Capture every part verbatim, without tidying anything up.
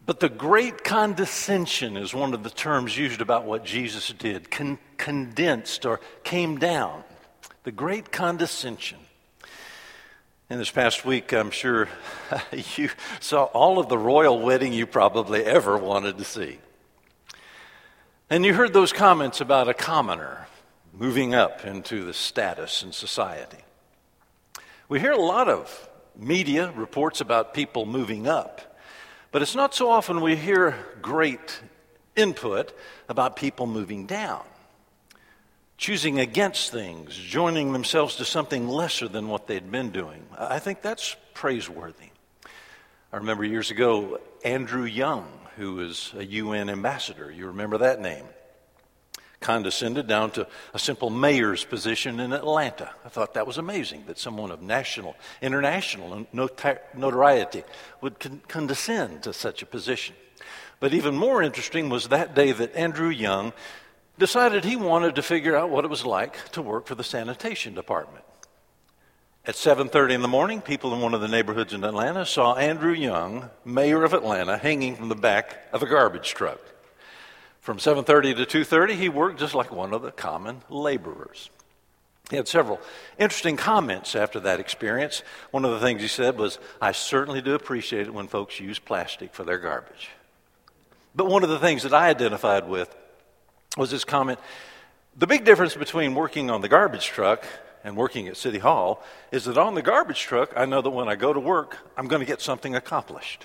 But the great condescension is one of the terms used about what Jesus did, con- condensed or came down. The great condescension. In this past week, I'm sure you saw all of the royal wedding you probably ever wanted to see. And you heard those comments about a commoner moving up into the status in society. We hear a lot of media reports about people moving up, but it's not so often we hear great input about people moving down, choosing against things, joining themselves to something lesser than what they'd been doing. I think that's praiseworthy. I remember years ago, Andrew Young, who was a U N ambassador, you remember that name, condescended down to a simple mayor's position in Atlanta. I thought that was amazing that someone of national, international notoriety would con- condescend to such a position. But even more interesting was that day that Andrew Young decided he wanted to figure out what it was like to work for the sanitation department. At seven thirty in the morning, people in one of the neighborhoods in Atlanta saw Andrew Young, mayor of Atlanta, hanging from the back of a garbage truck. From seven thirty to two thirty, he worked just like one of the common laborers. He had several interesting comments after that experience. One of the things he said was, "I certainly do appreciate it when folks use plastic for their garbage." But one of the things that I identified with was his comment, the big difference between working on the garbage truck and working at City Hall is that on the garbage truck, I know that when I go to work, I'm going to get something accomplished.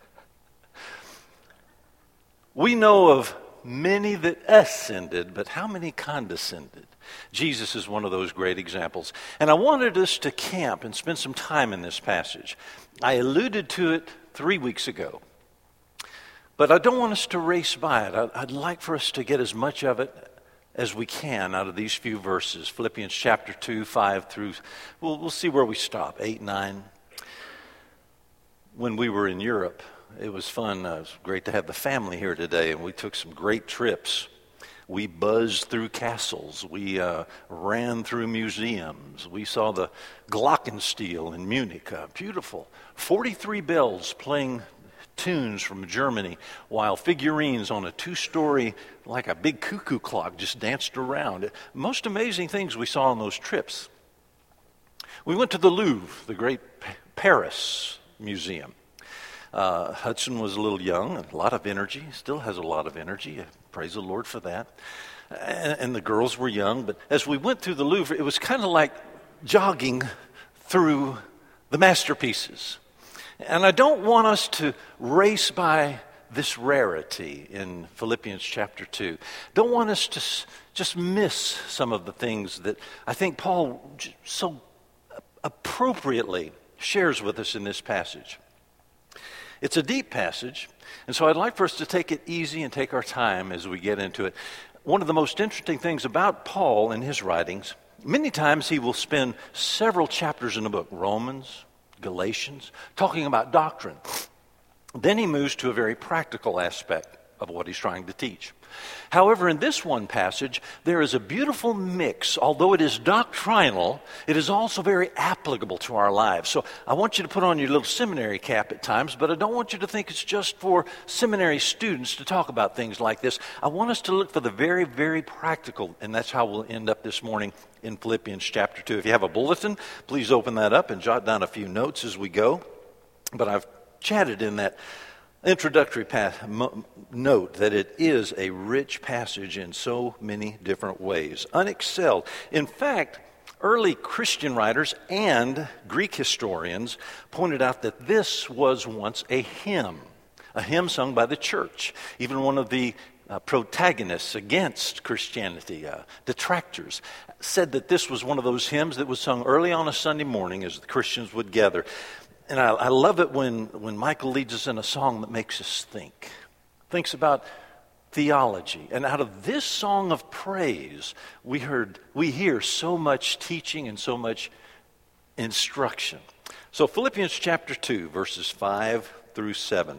We know of many that ascended, but how many condescended? Jesus is one of those great examples. And I wanted us to camp and spend some time in this passage. I alluded to it three weeks ago, but I don't want us to race by it. I'd like for us to get as much of it as we can out of these few verses. Philippians chapter two, five through, we'll, we'll see where we stop, eight, nine. When we were in Europe, it was fun. Uh, it was great to have the family here today, and we took some great trips. We buzzed through castles. We uh, ran through museums. We saw the Glockenspiel in Munich, uh, beautiful. forty-three bells playing tunes from Germany, while figurines on a two-story, like a big cuckoo clock, just danced around. Most amazing things we saw on those trips. We went to the Louvre, the great Paris museum. Uh, Hudson was a little young, a lot of energy, still has a lot of energy. Praise the Lord for that. And, and the girls were young, but as we went through the Louvre, it was kind of like jogging through the masterpieces. And I don't want us to race by this rarity in Philippians chapter two. Don't want us to s- just miss some of the things that I think Paul j- so appropriately shares with us in this passage. It's a deep passage, and so I'd like for us to take it easy and take our time as we get into it. One of the most interesting things about Paul in his writings, many times he will spend several chapters in a book, Romans, Galatians, talking about doctrine. Then he moves to a very practical aspect of what he's trying to teach. However, in this one passage, there is a beautiful mix. Although it is doctrinal, it is also very applicable to our lives. So I want you to put on your little seminary cap at times, but I don't want you to think it's just for seminary students to talk about things like this. I want us to look for the very, very practical, and that's how we'll end up this morning in Philippians chapter two. If you have a bulletin, please open that up and jot down a few notes as we go. But I've chatted in that introductory path, mo- note that it is a rich passage in so many different ways, unexcelled. In fact, early Christian writers and Greek historians pointed out that this was once a hymn, a hymn sung by the church. Even one of the uh, protagonists against Christianity, uh, detractors, said that this was one of those hymns that was sung early on a Sunday morning as the Christians would gather. And I, I love it when, when Michael leads us in a song that makes us think. Thinks about theology. And out of this song of praise, we heard we hear so much teaching and so much instruction. So Philippians chapter two, verses five through seven.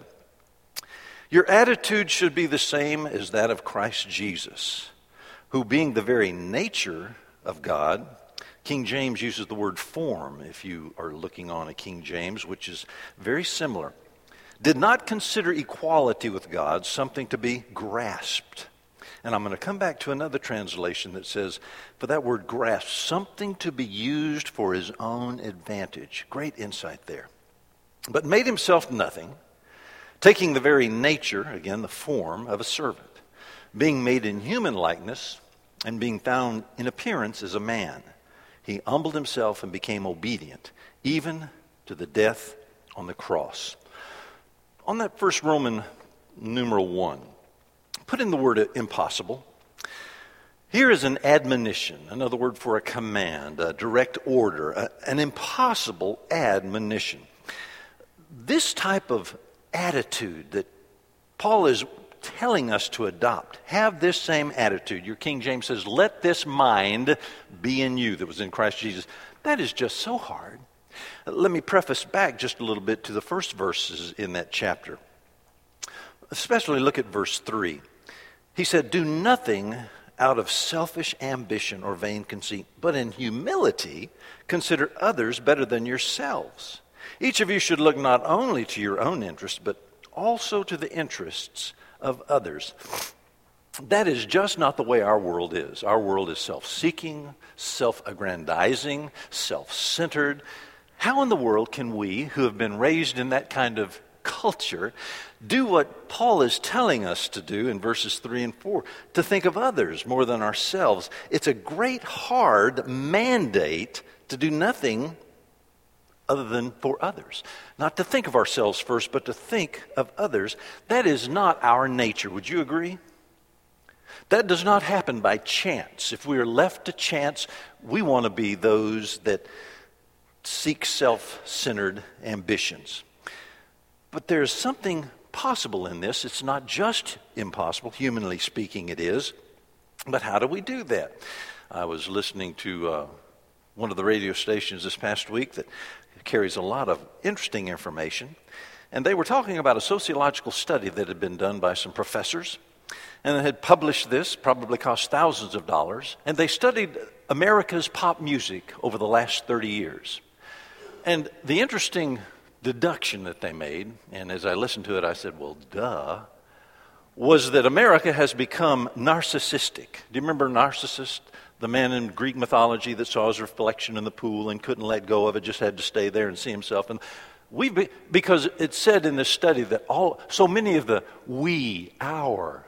Your attitude should be the same as that of Christ Jesus, who being the very nature of God, King James uses the word form, if you are looking on a King James, which is very similar. did not consider equality with God something to be grasped. And I'm going to come back to another translation that says, for that word grasp, something to be used for his own advantage. Great insight there. But made himself nothing, taking the very nature, again, the form of a servant, being made in human likeness, and being found in appearance as a man. He humbled himself and became obedient, even to the death on the cross. On that first Roman numeral one, put in the word impossible. Here is an admonition, another word for a command, a direct order, a, an impossible admonition. This type of attitude that Paul is telling us to adopt, have this same attitude. Your King James says, let this mind be in you that was in Christ Jesus. That is just so hard. Let me preface back just a little bit to the first verses in that chapter. Especially look at verse three. He said, do nothing out of selfish ambition or vain conceit, but in humility consider others better than yourselves. Each of you should look not only to your own interest, but also to the interests of others. That is just not the way our world is. Our world is self-seeking, self-aggrandizing, self-centered. How in the world can we, who have been raised in that kind of culture, do what Paul is telling us to do in verses three and four, to think of others more than ourselves? It's a great hard mandate to do nothing other than for others. Not to think of ourselves first, but to think of others. That is not our nature. Would you agree? That does not happen by chance. If we are left to chance, we want to be those that seek self-centered ambitions. But there's something possible in this. It's not just impossible, humanly speaking it is. But how do we do that? I was listening to uh, one of the radio stations this past week that carries a lot of interesting information. And they were talking about a sociological study that had been done by some professors. And they had published this, probably cost thousands of dollars. And they studied America's pop music over the last thirty years. And the interesting deduction that they made, and as I listened to it, I said, well, duh, was that America has become narcissistic. Do you remember Narcissus, the man in Greek mythology that saw his reflection in the pool and couldn't let go of it, just had to stay there and see himself? And we, be, because it said in this study that all so many of the we, our,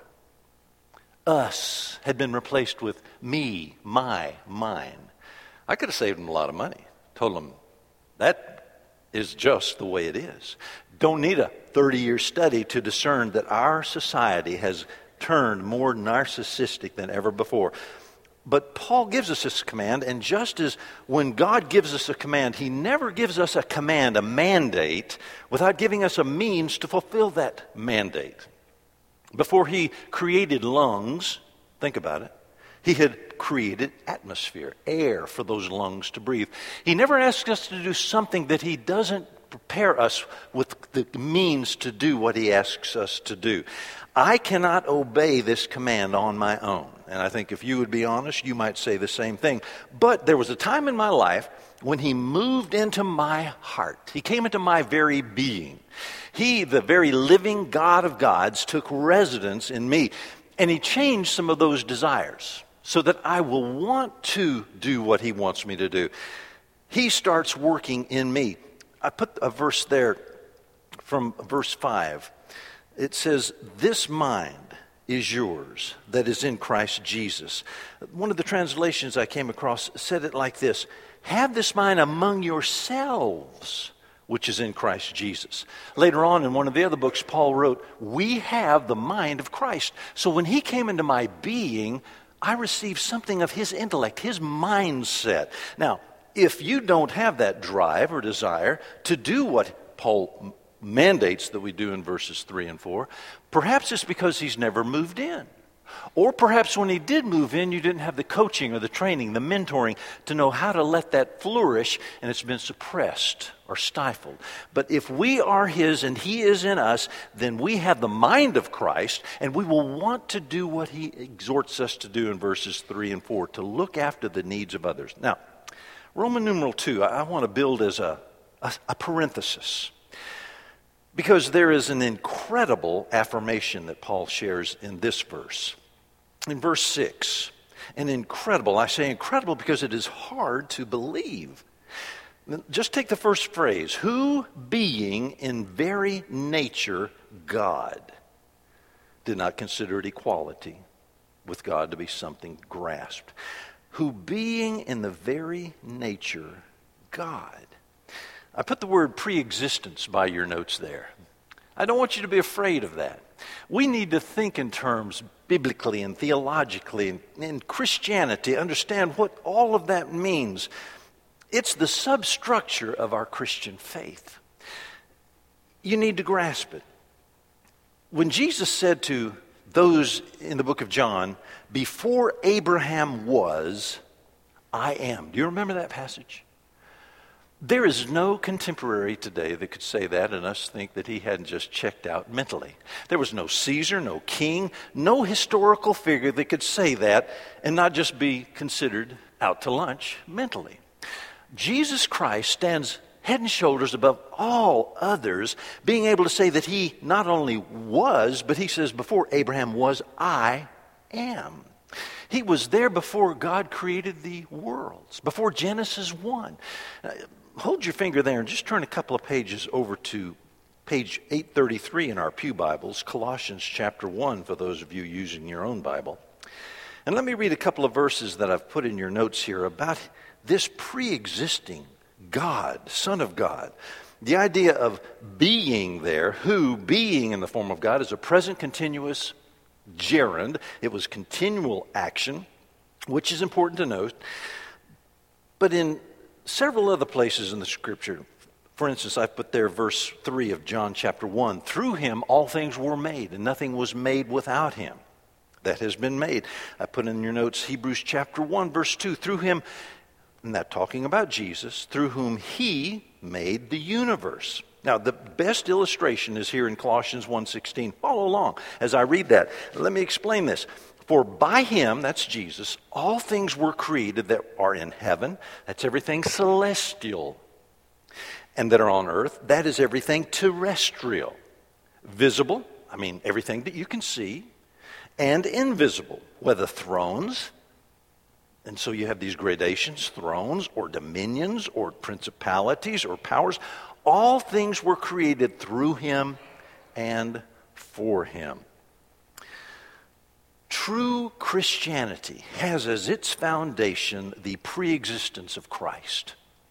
us had been replaced with me, my, mine. I could have saved them a lot of money. Told them that is just the way it is. Don't need a thirty-year study to discern that our society has turned more narcissistic than ever before. But Paul gives us this command, and just as when God gives us a command, he never gives us a command, a mandate, without giving us a means to fulfill that mandate. Before he created lungs, think about it, he had created atmosphere, air for those lungs to breathe. He never asks us to do something that he doesn't prepare us with the means to do what he asks us to do. I cannot obey this command on my own. And I think if you would be honest, you might say the same thing. But there was a time in my life when he moved into my heart. He came into my very being. He, the very living God of gods, took residence in me. And he changed some of those desires so that I will want to do what he wants me to do. He starts working in me. I put a verse there from verse five. It says, this mind is yours that is in Christ Jesus. One of the translations I came across said it like this: have this mind among yourselves, which is in Christ Jesus. Later on in one of the other books, Paul wrote, we have the mind of Christ. So when he came into my being, I received something of his intellect, his mindset. Now, if you don't have that drive or desire to do what Paul mandates that we do in verses three and four, perhaps it's because he's never moved in. Or perhaps when he did move in, you didn't have the coaching or the training, the mentoring to know how to let that flourish, and it's been suppressed or stifled. But if we are his and he is in us, then we have the mind of Christ, and we will want to do what he exhorts us to do in verses three and four, to look after the needs of others. Now, Roman numeral two, I want to build as a, a, a parenthesis. Because there is an incredible affirmation that Paul shares in this verse. In verse six, an incredible, I say incredible because it is hard to believe. Just take the first phrase, who being in very nature God, did not consider it equality with God to be something grasped. Who being in the very nature God. I put the word pre-existence by your notes there. I don't want you to be afraid of that. We need to think in terms biblically and theologically and in Christianity, understand what all of that means. It's the substructure of our Christian faith. You need to grasp it. When Jesus said to those in the book of John, before Abraham was, I am. Do you remember that passage? There is no contemporary today that could say that and us think that he hadn't just checked out mentally. There was no Caesar, no king, no historical figure that could say that and not just be considered out to lunch mentally. Jesus Christ stands head and shoulders above all others, being able to say that he not only was, but he says, before Abraham was, I am. He was there before God created the worlds, before Genesis one. Uh, hold your finger there and just turn a couple of pages over to page eight thirty-three in our pew Bibles, Colossians chapter one, for those of you using your own Bible. And let me read a couple of verses that I've put in your notes here about this pre-existing God, Son of God. The idea of being there, who being in the form of God, is a present continuous gerund. It was continual action, which is important to note. But in several other places in the Scripture, for instance, I put there verse three of John chapter one, through him all things were made, and nothing was made without him. That has been made. I put in your notes Hebrews chapter one, verse two, through him, and that talking about Jesus, through whom he made the universe. Now, the best illustration is here in Colossians one sixteen. Follow along as I read that. Let me explain this. For by him, that's Jesus, all things were created that are in heaven. That's everything celestial. And that are on earth. That is everything terrestrial. Visible, I mean everything that you can see. And invisible, whether thrones. And so you have these gradations, thrones or dominions or principalities or powers. All things were created through him and for him. True Christianity has as its foundation the pre-existence of Christ.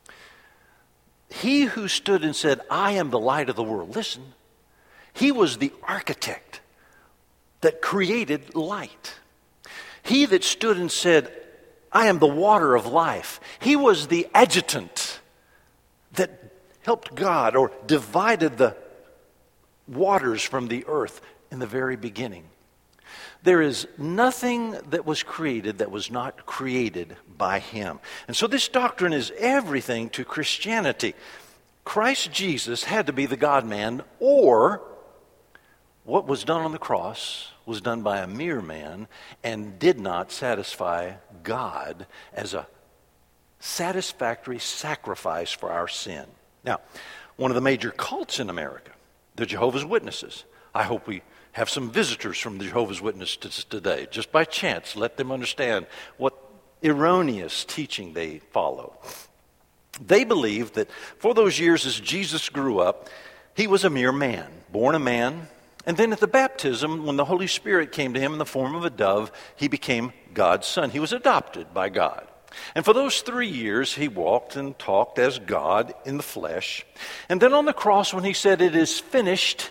He who stood and said, I am the light of the world. Listen, he was the architect that created light. He that stood and said, I am the water of life. He was the adjutant that helped God or divided the waters from the earth in the very beginning. There is nothing that was created that was not created by him. And so this doctrine is everything to Christianity. Christ Jesus had to be the God-man, or what was done on the cross was done by a mere man and did not satisfy God as a satisfactory sacrifice for our sin. Now, one of the major cults in America, the Jehovah's Witnesses. I hope we have some visitors from the Jehovah's Witnesses today. Just by chance, let them understand what erroneous teaching they follow. They believe that for those years as Jesus grew up, he was a mere man, born a man. And then at the baptism, when the Holy Spirit came to him in the form of a dove, he became God's son. He was adopted by God. And for those three years, he walked and talked as God in the flesh. And then on the cross, when he said, it is finished,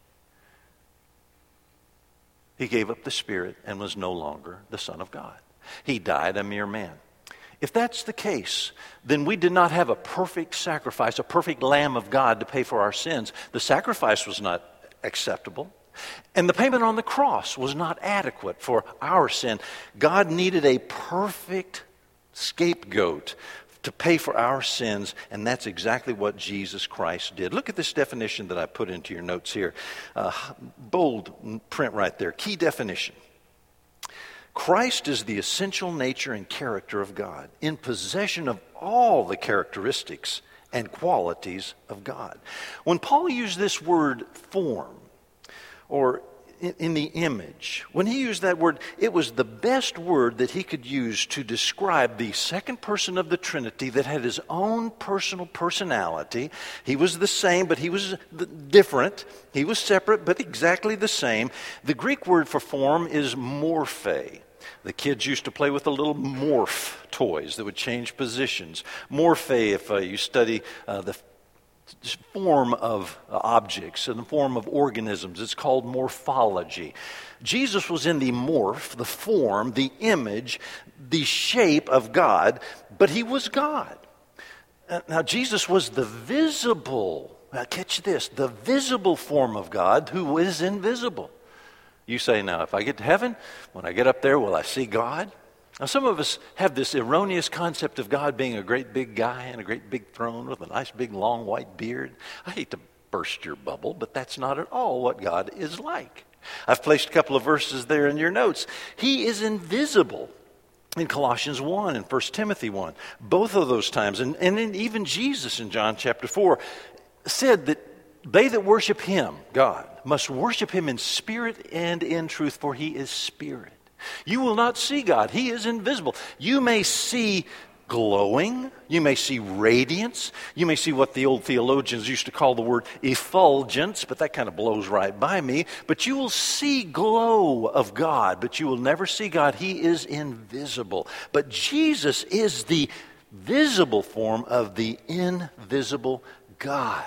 he gave up the Spirit and was no longer the Son of God. He died a mere man. If that's the case, then we did not have a perfect sacrifice, a perfect Lamb of God to pay for our sins. The sacrifice was not acceptable. And the payment on the cross was not adequate for our sin. God needed a perfect scapegoat to pay for our sins, and that's exactly what Jesus Christ did. Look at this definition that I put into your notes here. Uh, bold print right there. Key definition. Christ is the essential nature and character of God, in possession of all the characteristics and qualities of God. When Paul used this word form, or in, in the image, when he used that word, it was the best word that he could use to describe the second person of the Trinity that had his own personal personality. He was the same, but he was different. He was separate, but exactly the same. The Greek word for form is morphe. The kids used to play with the little morph toys that would change positions. Morphe, if uh, you study uh, the form of uh, objects and the form of organisms, it's called morphology. Jesus was in the morph, the form, the image, the shape of God, but he was God. Uh, now, Jesus was the visible, now catch this, the visible form of God who is invisible. You say, now, if I get to heaven, when I get up there, will I see God? Now, some of us have this erroneous concept of God being a great big guy in a great big throne with a nice big long white beard. I hate to burst your bubble, but that's not at all what God is like. I've placed a couple of verses there in your notes. He is invisible in Colossians one and First Timothy one. Both of those times, and, and then even Jesus in John chapter four, said that they that worship him, God, must worship him in spirit and in truth, for he is spirit. You will not see God. He is invisible. You may see glowing. You may see radiance. You may see what the old theologians used to call the word effulgence, but that kind of blows right by me. But you will see glow of God, but you will never see God. He is invisible. But Jesus is the visible form of the invisible God.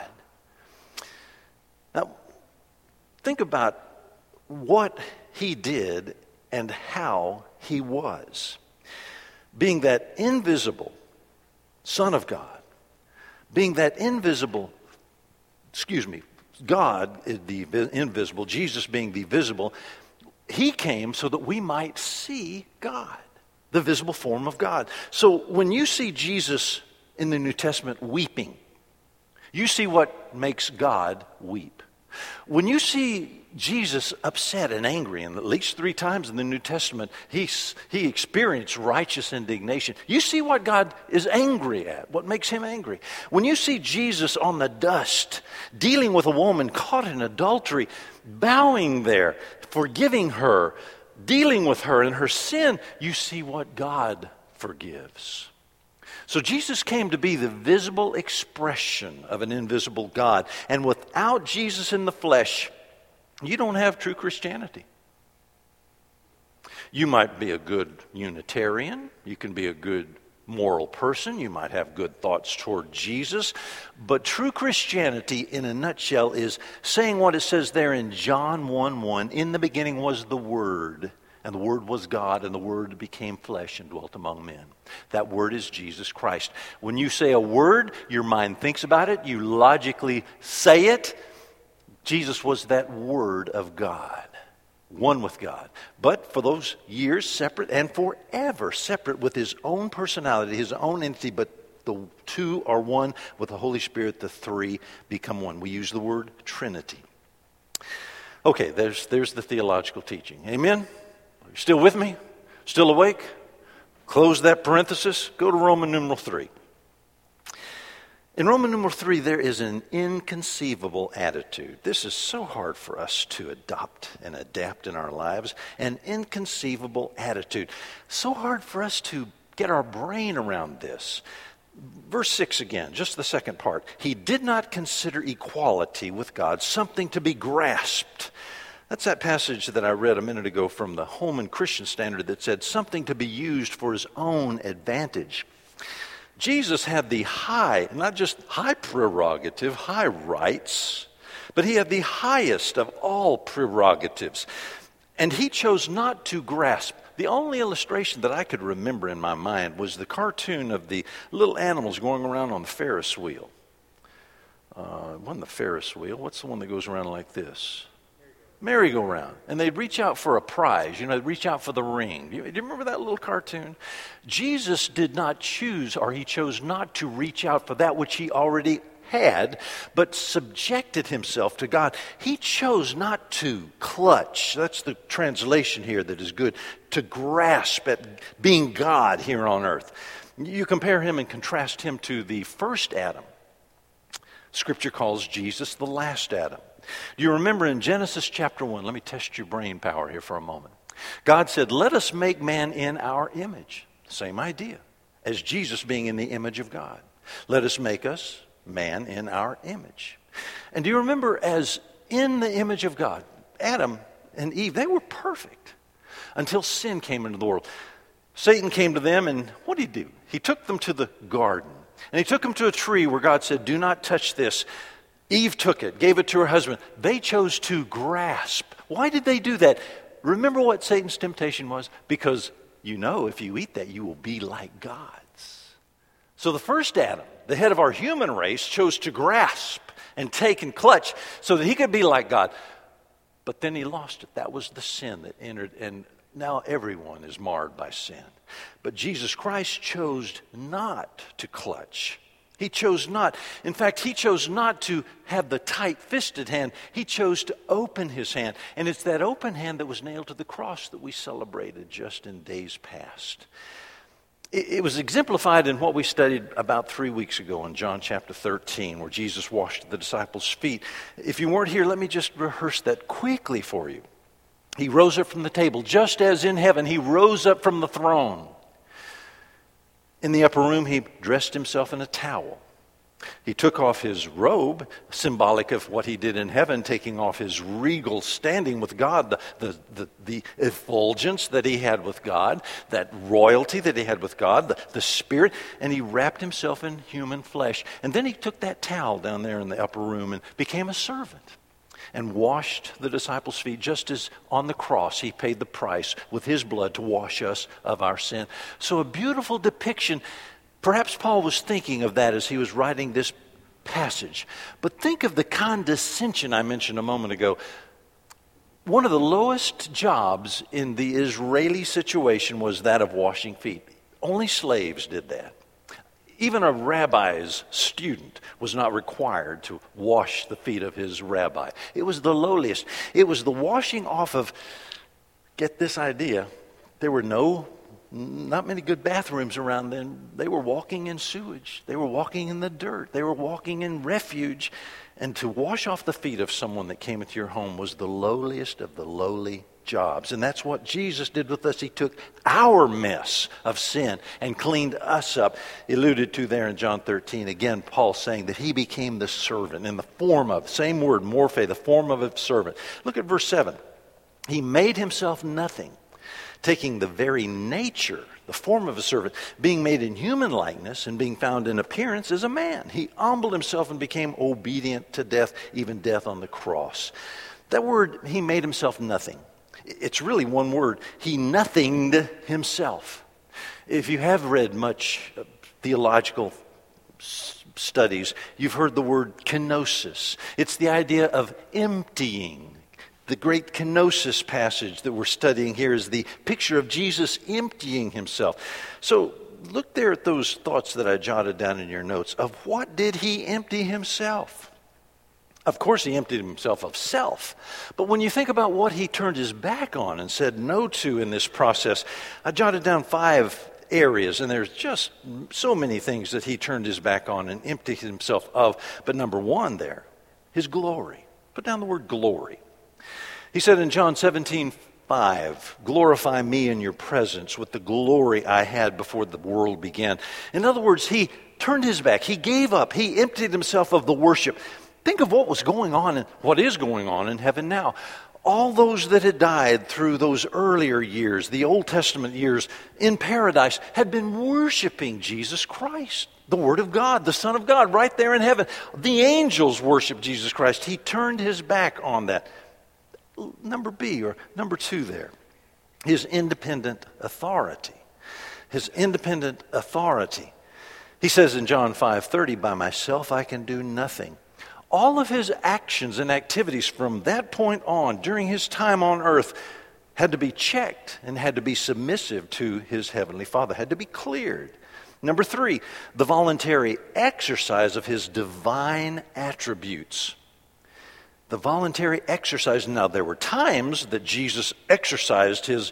Now, think about what he did and how he was. Being that invisible Son of God, being that invisible, excuse me, God is the invisible, Jesus being the visible, he came so that we might see God, the visible form of God. So when you see Jesus in the New Testament weeping, you see what makes God weep. When you see Jesus upset and angry, and at least three times in the New Testament, he, he experienced righteous indignation. You see what God is angry at, what makes him angry. When you see Jesus on the dust, dealing with a woman caught in adultery, bowing there, forgiving her, dealing with her in her sin, you see what God forgives. So Jesus came to be the visible expression of an invisible God. And without Jesus in the flesh, you don't have true Christianity. You might be a good Unitarian. You can be a good moral person. You might have good thoughts toward Jesus. But true Christianity, in a nutshell, is saying what it says there in John one one, in the beginning was the Word, and the Word was God, and the Word became flesh and dwelt among men. That Word is Jesus Christ. When you say a word, your mind thinks about it, you logically say it. Jesus was that Word of God, one with God. But for those years, separate, and forever separate with his own personality, his own entity, but the two are one with the Holy Spirit, the three become one. We use the word Trinity. Okay, there's, there's the theological teaching. Amen? Are you still with me? Still awake? Close that parenthesis. Go to Roman numeral three. In Roman numeral three, there is an inconceivable attitude. This is so hard for us to adopt and adapt in our lives. An inconceivable attitude. So hard for us to get our brain around this. Verse six again, just the second part. He did not consider equality with God something to be grasped. That's that passage that I read a minute ago from the Holman Christian Standard that said something to be used for his own advantage. Jesus had the high, not just high prerogative, high rights, but he had the highest of all prerogatives. And he chose not to grasp. The only illustration that I could remember in my mind was the cartoon of the little animals going around on the Ferris wheel. Uh, it wasn't the Ferris wheel. What's the one that goes around like this? Merry-go-round. And they'd reach out for a prize. You know, they'd reach out for the ring. Do you, do you remember that little cartoon? Jesus did not choose, or he chose not to reach out for that which he already had, but subjected himself to God. He chose not to clutch. That's the translation here that is good. To grasp at being God here on earth. You compare him and contrast him to the first Adam. Scripture calls Jesus the last Adam. Do you remember in Genesis chapter one? Let me test your brain power here for a moment. God said, let us make man in our image. Same idea as Jesus being in the image of God. Let us make us man in our image. And do you remember, as in the image of God, Adam and Eve, they were perfect until sin came into the world. Satan came to them, and what did he do? He took them to the garden. And he took them to a tree where God said, do not touch this. Eve took it, gave it to her husband. They chose to grasp. Why did they do that? Remember what Satan's temptation was? Because you know if you eat that, you will be like gods. So the first Adam, the head of our human race, chose to grasp and take and clutch so that he could be like God. But then he lost it. That was the sin that entered, and now everyone is marred by sin. But Jesus Christ chose not to clutch. He chose not. In fact, he chose not to have the tight-fisted hand. He chose to open his hand. And it's that open hand that was nailed to the cross that we celebrated just in days past. It, it was exemplified in what we studied about three weeks ago in John chapter thirteen, where Jesus washed the disciples' feet. If you weren't here, let me just rehearse that quickly for you. He rose up from the table, just as in heaven he rose up from the throne. In the upper room, he dressed himself in a towel. He took off his robe, symbolic of what he did in heaven, taking off his regal standing with God, the, the, the, the effulgence that he had with God, that royalty that he had with God, the, the Spirit, and he wrapped himself in human flesh. And then he took that towel down there in the upper room and became a servant, and washed the disciples' feet, just as on the cross he paid the price with his blood to wash us of our sin. So a beautiful depiction. Perhaps Paul was thinking of that as he was writing this passage. But think of the condescension I mentioned a moment ago. One of the lowest jobs in the Israeli situation was that of washing feet. Only slaves did that. Even a rabbi's student was not required to wash the feet of his rabbi. It was the lowliest. It was the washing off of, get this idea, there were no, not many good bathrooms around then. They were walking in sewage. They were walking in the dirt. They were walking in refuge. And to wash off the feet of someone that came into your home was the lowliest of the lowly jobs. And that's what Jesus did with us. He took our mess of sin and cleaned us up. Alluded to there in John thirteen. Again, Paul saying that he became the servant in the form of, same word, morphe, the form of a servant. Look at verse seven. He made himself nothing, taking the very nature, the form of a servant, being made in human likeness and being found in appearance as a man. He humbled himself and became obedient to death, even death on the cross. That word, he made himself nothing. It's really one word. He nothinged himself. If you have read much theological studies, you've heard the word kenosis. It's the idea of emptying. The great kenosis passage that we're studying here is the picture of Jesus emptying himself. So look there at those thoughts that I jotted down in your notes. Of what did he empty himself? Of course, he emptied himself of self. But when you think about what he turned his back on and said no to in this process, I jotted down five areas, and there's just so many things that he turned his back on and emptied himself of. But number one there, his glory. Put down the word glory. He said in John seventeen five, glorify me in your presence with the glory I had before the world began. In other words, he turned his back. He gave up. He emptied himself of the worship. Think of what was going on and what is going on in heaven now. All those that had died through those earlier years, the Old Testament years in paradise, had been worshiping Jesus Christ, the Word of God, the Son of God, right there in heaven. The angels worshiped Jesus Christ. He turned his back on that. Number B, or number two there, his independent authority. His independent authority. He says in John five thirty, by myself I can do nothing. All of his actions and activities from that point on, during his time on earth, had to be checked and had to be submissive to his heavenly Father, had to be cleared. Number three, the voluntary exercise of his divine attributes. The voluntary exercise. Now, there were times that Jesus exercised his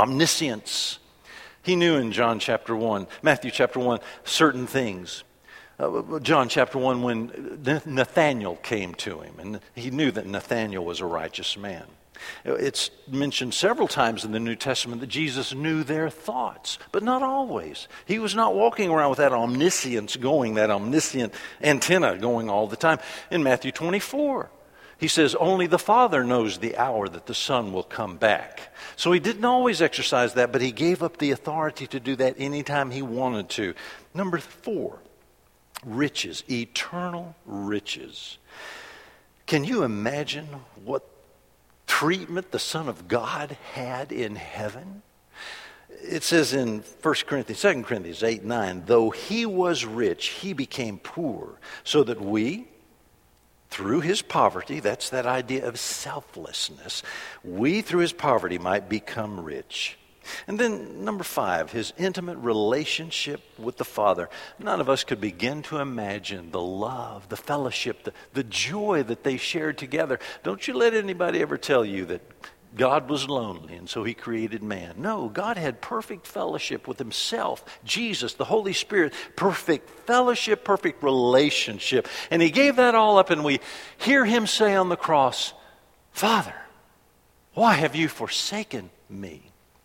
omniscience. He knew in John chapter one, Matthew chapter one, certain things. Uh, John chapter one, when Nathanael came to him, and he knew that Nathanael was a righteous man. It's mentioned several times in the New Testament that Jesus knew their thoughts, but not always. He was not walking around with that omniscience going, that omniscient antenna going all the time. In Matthew twenty-four, he says, only the Father knows the hour that the Son will come back. So he didn't always exercise that, but he gave up the authority to do that anytime he wanted to. Number four, riches, eternal riches. Can you imagine what treatment the Son of God had in heaven? It says in First Corinthians, Second Corinthians eight, nine, though he was rich, he became poor, so that we, through his poverty, that's that idea of selflessness, we through his poverty might become rich. And then number five, his intimate relationship with the Father. None of us could begin to imagine the love, the fellowship, the, the joy that they shared together. Don't you let anybody ever tell you that God was lonely and so he created man. No, God had perfect fellowship with himself, Jesus, the Holy Spirit, perfect fellowship, perfect relationship. And he gave that all up, and we hear him say on the cross, Father, why have you forsaken me?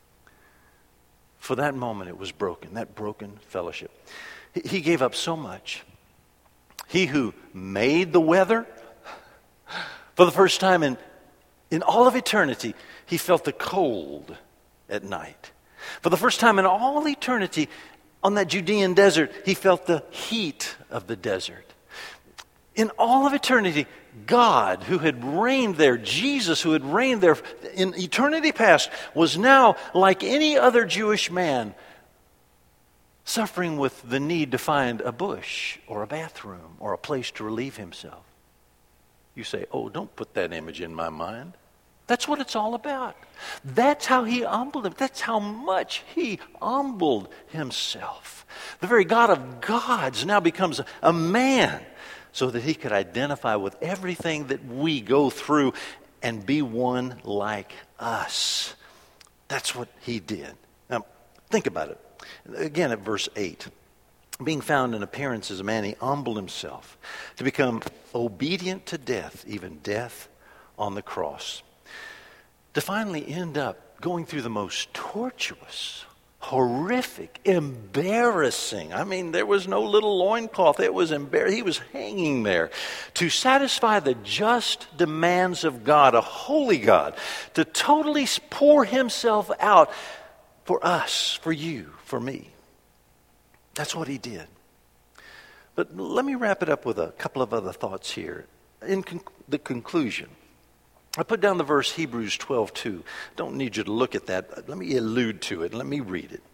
For that moment it was broken, that broken fellowship. He gave up so much. He who made the weather, for the first time in, in all of eternity, he felt the cold at night. For the first time in all eternity, on that Judean desert, he felt the heat of the desert. In all of eternity, God, who had reigned there, Jesus, who had reigned there in eternity past, was now, like any other Jewish man, suffering with the need to find a bush or a bathroom or a place to relieve himself. You say, oh, don't put that image in my mind. That's what it's all about. That's how he humbled him. That's how much he humbled himself. The very God of gods now becomes a, a man, so that he could identify with everything that we go through and be one like us. That's what he did. Now, think about it. Again, at verse eight. Being found in appearance as a man, he humbled himself to become obedient to death, even death on the cross. To finally end up going through the most tortuous, horrific, embarrassing. I mean, there was no little loincloth. It was embarrassing. He was hanging there to satisfy the just demands of God, a holy God, to totally pour himself out for us, for you, for me. That's what he did. But let me wrap it up with a couple of other thoughts here. In con- the conclusion, I put down the verse Hebrews twelve two. Don't need you to look at that. Let me allude to it. Let me read it.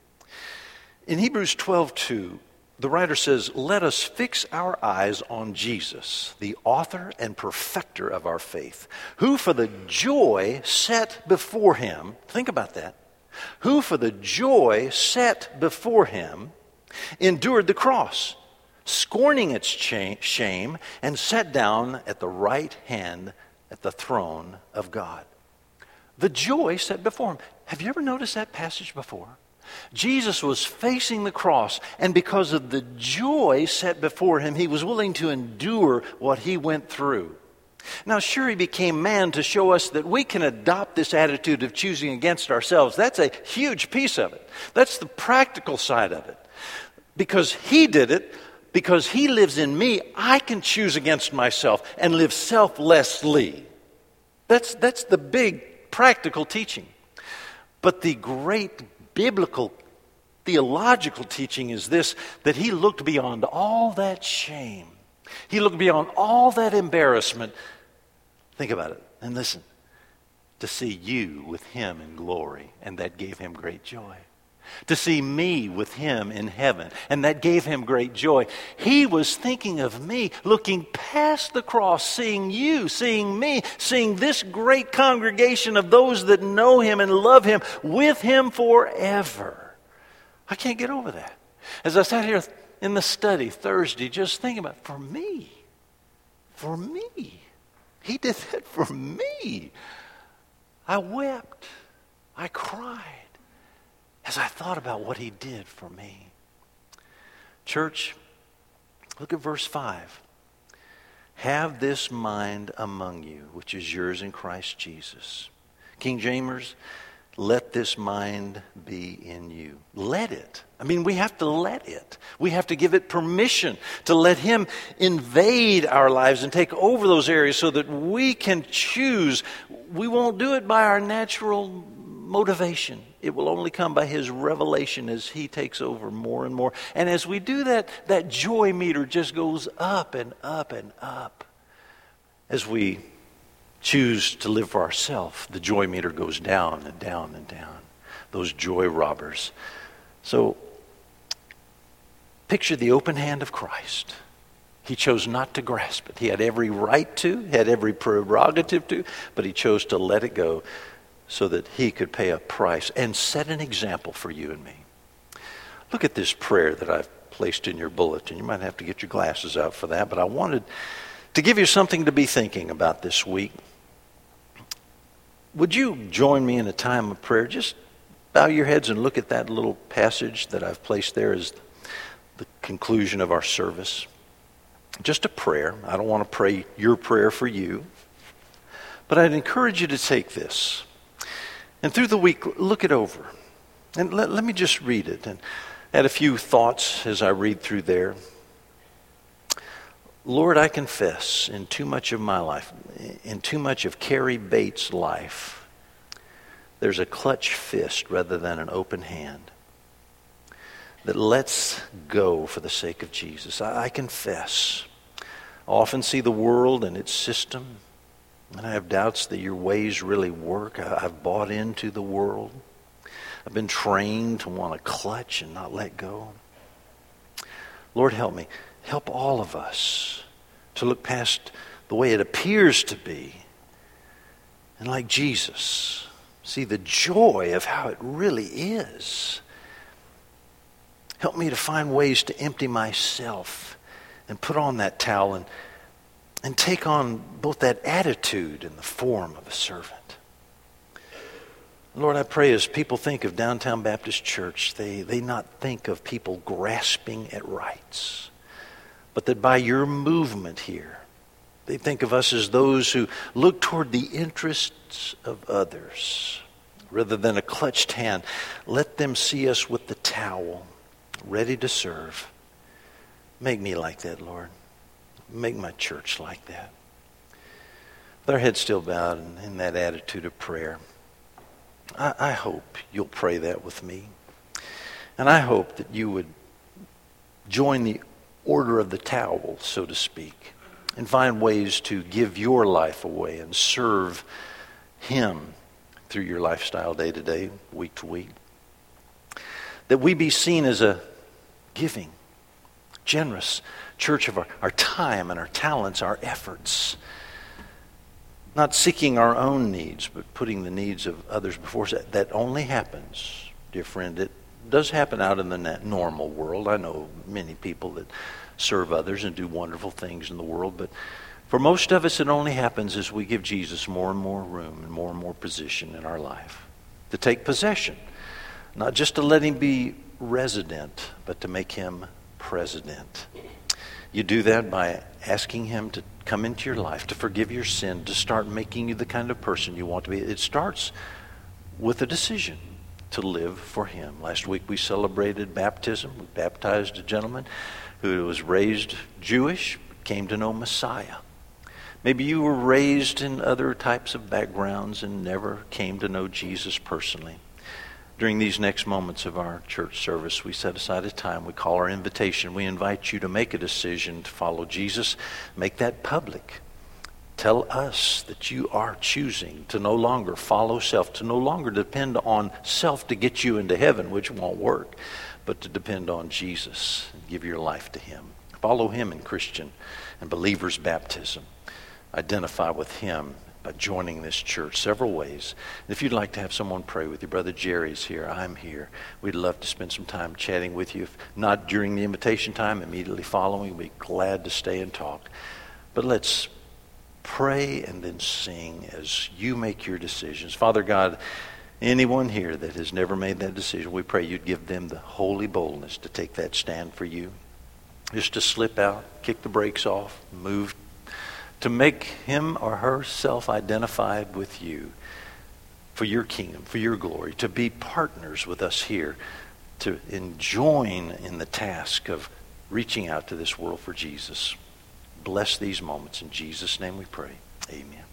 In Hebrews twelve two, the writer says, let us fix our eyes on Jesus, the author and perfecter of our faith, who for the joy set before him, think about that, who for the joy set before him endured the cross, scorning its cha- shame, and sat down at the right hand at the throne of God. The joy set before him. Have you ever noticed that passage before? Jesus was facing the cross, and because of the joy set before him, he was willing to endure what he went through. Now, sure, he became man to show us that we can adopt this attitude of choosing against ourselves. That's a huge piece of it. That's the practical side of it. Because he did it, because he lives in me, I can choose against myself and live selflessly. That's, that's the big practical teaching. But the great biblical, theological teaching is this, that he looked beyond all that shame. He looked beyond all that embarrassment. Think about it and listen. To see you with him in glory, and that gave him great joy. To see me with him in heaven, and that gave him great joy. He was thinking of me, looking past the cross, seeing you, seeing me, seeing this great congregation of those that know him and love him with him forever. I can't get over that. As I sat here in the study Thursday, just thinking about, for me, for me. He did that for me. I wept. I cried as I thought about what he did for me. Church, Look at verse five. Have this mind among you, which is yours in Christ Jesus. King James, let this mind be in you. Let it. I mean, we have to let it. We have to give it permission to let Him invade our lives and take over those areas so that we can choose. We won't do it by our natural motivation. It will only come by His revelation as He takes over more and more. And as we do that, that joy meter just goes up and up and up. As we choose to live for ourselves, the joy meter goes down and down and down. Those joy robbers. So, picture the open hand of Christ. He chose not to grasp it. He had every right to, had every prerogative to, but He chose to let it go so that He could pay a price and set an example for you and me. Look at this prayer that I've placed in your bulletin. You might have to get your glasses out for that, but I wanted to give you something to be thinking about this week. Would you join me in a time of prayer? Just bow your heads and look at that little passage that I've placed there as the conclusion of our service. Just a prayer. I don't want to pray your prayer for you, but I'd encourage you to take this. And through the week, look it over. And let, let me just read it and add a few thoughts as I read through there. Lord, I confess in too much of my life, in too much of Carrie Bates' life, there's a clutch fist rather than an open hand that lets go for the sake of Jesus. I, I confess. I often see the world and its system, and I have doubts that your ways really work. I, I've bought into the world. I've been trained to want to clutch and not let go. Lord, help me. Help all of us to look past the way it appears to be and, like Jesus, see the joy of how it really is. Help me to find ways to empty myself and put on that towel and, and take on both that attitude and the form of a servant. Lord, I pray as people think of Downtown Baptist Church, they, they not think of people grasping at rights, but that by your movement here, they think of us as those who look toward the interests of others rather than a clutched hand. Let them see us with the towel, ready to serve. Make me like that, Lord. Make my church like that. With our heads still bowed and in that attitude of prayer, I, I hope you'll pray that with me. And I hope that you would join the order of the towel, so to speak, and find ways to give your life away and serve Him through your lifestyle day to day, week to week. That we be seen as a giving, generous church of our, our time and our talents, our efforts. Not seeking our own needs, but putting the needs of others before us. That only happens, dear friend. It does happen out in the normal world. I know many people that serve others and do wonderful things in the world, but for most of us it only happens as we give Jesus more and more room and more and more position in our life. To take possession, not just to let Him be resident, but to make Him president. You do that by asking Him to come into your life, to forgive your sin, to start making you the kind of person you want to be. It starts with a decision to live for Him. Last week we celebrated baptism. We baptized a gentleman who was raised Jewish, came to know Messiah. Maybe you were raised in other types of backgrounds and never came to know Jesus personally. During these next moments of our church service, we set aside a time. We call our invitation. We invite you to make a decision to follow Jesus. Make that public. Tell us that you are choosing to no longer follow self, to no longer depend on self to get you into heaven, which won't work, but to depend on Jesus and give your life to Him. Follow Him in Christian and believers' baptism. Identify with Him by joining this church several ways. And if you'd like to have someone pray with you, Brother Jerry's here, I'm here. We'd love to spend some time chatting with you. If not during the invitation time, immediately following, we'd be glad to stay and talk. But let's pray and then sing as you make your decisions. Father God, anyone here that has never made that decision, we pray you'd give them the holy boldness to take that stand for you. just to slip out, kick the brakes off, move, to make him or her self-identified with you for your kingdom, for your glory, to be partners with us here, to join in the task of reaching out to this world for Jesus. Bless these moments. In Jesus' name we pray. Amen.